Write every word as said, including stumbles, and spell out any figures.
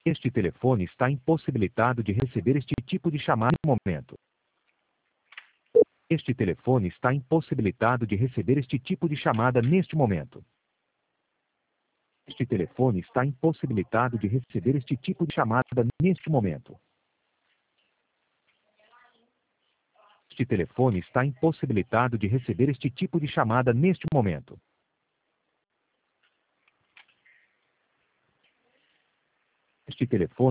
Este telefone está impossibilitado de receber este tipo de chamada no momento. Este telefone está impossibilitado de receber este tipo de chamada neste momento. Este telefone está impossibilitado de receber este tipo de chamada neste momento. Este telefone está impossibilitado de receber este tipo de chamada neste momento. Este telefone